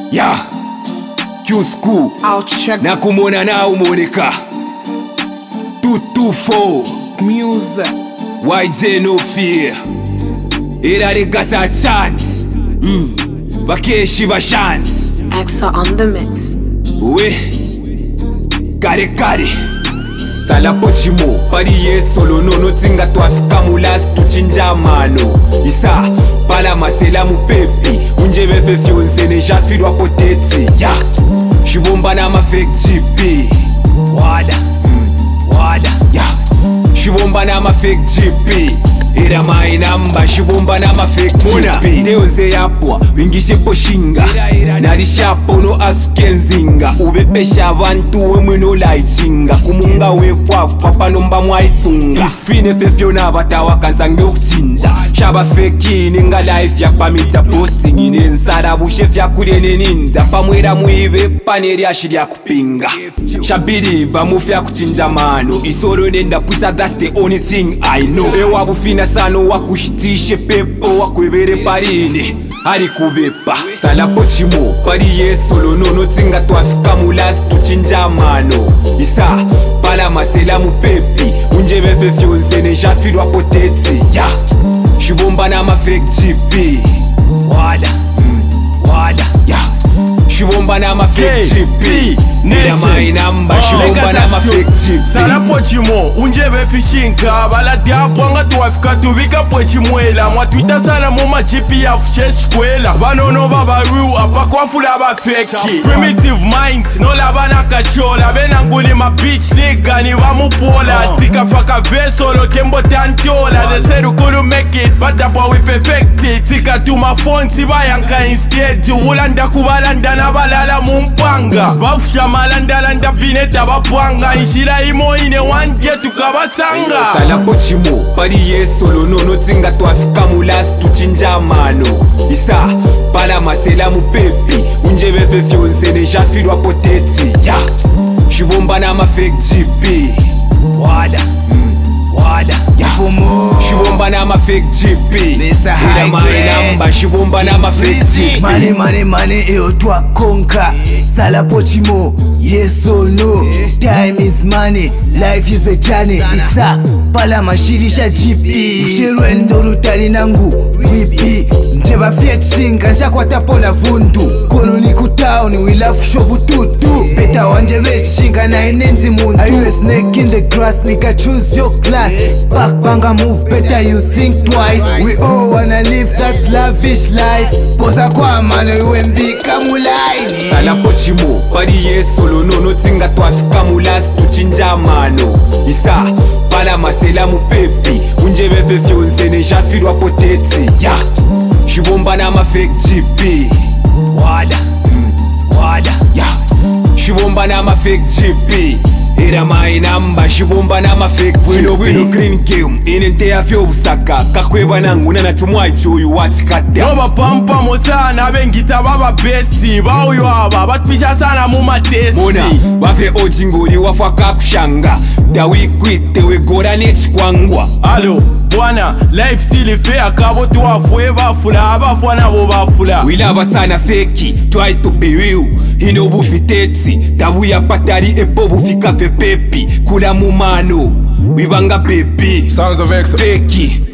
Yeah, Q-School na kumona na umoneka 224 Music YJ no fear Irari gasa chan Bakeshi bashan Exa on the mix. We Kare Sala pochimo Pariye solo no tinga tuafika mulas tuchinja mano Isa Pala masela mupepi Unjebe fefyonze neja fidwa poteti Ya Shibomba na mafek GP Wala Ya Shibomba na mafek GP Ira mainamba shibomba na mafek GP Deonze yapwa wingishe poshinga Narishapo no asuke nzinga Ubepesha abantu wemwe no laichinga Kumunga wefwafa panomba mwaitunga Ifine fefyo na batawa kanzange ukuchinja Shaba feki ninga life ya pamita posting Inensara bushef ya kurene ninza Pamwera muive paneri ashiri ya kupinga Shabiriva mufi ya kuchinja mano Isoro nenda pusa that's the only thing I know Ewa bufina sano wakushitishe pepo Wakwebere parine Hari kubepa Sala pochimo Pariye solo no tinga tuafika mulas tuchinja mano Isa Pala masela mupepi Unjebe fefyonze neja fidwa poteti Ya Shibomba na mafek GP Wala Ya Shibomba na mafek GP Nira mainamba Shibomba na mafek GP Sala pochimo Unjebe fishinka Bala diapwanga tuwafika tuvika pochimwela Mwatwita sana moma GP ya fushet kwela Banono baba riu apa kwa fula ba feki Primitive minds no labana kachola Bena nguli ma bitch nigga ni wamupola Tika faka vesolo kembo tantola They said we couldn't make it but that boy we perfect it Tika to my phone siba yanka instead Ulanda kubalanda na balala mumpanga Bafusha malanda bineta bapwanga Inshira imo ine wanje tukabasanga Sala pochimo Pariye solo no tinga tuafika mulas tuchinja mano Isa Pala masela mupepi Unjebe fefyonze neja fidwa poteti Ya Shibomba na mafek GP Wala Ya Shibomba na mafek GP Ira mainamba Shibomba na mafek GP Money, eo twa konka Sala pochimo, yes or no Time is money, life is a journey Isa, pala mashirisha GP Mshirwe ndoru tari nangu, wipi Njeba fie chinga, nshakwata pona vundu Kono ni kutaoni, we love shobu tutu Beta wanjebe chinga na inenzi muntu Are you a snake in the grass, nigga choose your class Back banga move, better you think twice We all wanna live that lavish life Posa kwa mano yuembika mulaini Sala pochimo Pariye solo no tinga tuafika mulas tuchinja mano Isa Pala masela mupepi Unjebe fefyonze neja fidwa poteti Ya Shibomba na mafek GP Wala Ya Shibomba na mafek GP Ira mainamba Shibomba na mafek GP Wino green game Inente ya vyo usaka Kakweba nangu na natumwa ichuyu watikata Noba pampa mosana bengita baba besti Bauyo aba batpisha sana muma testi Mona Bafe ojinguri wafaka kushanga Dawi kwite wegora nechi kwangwa Alo, bwana, life sili fair Kabo tuwafwe bafula, abafwa nabo bafula Wilaba sana feki, try to be real Hino bufiteti, dabu ya patari epo bufika fe pepi Kula mumano, wibanga baby Sounds of Exa Feki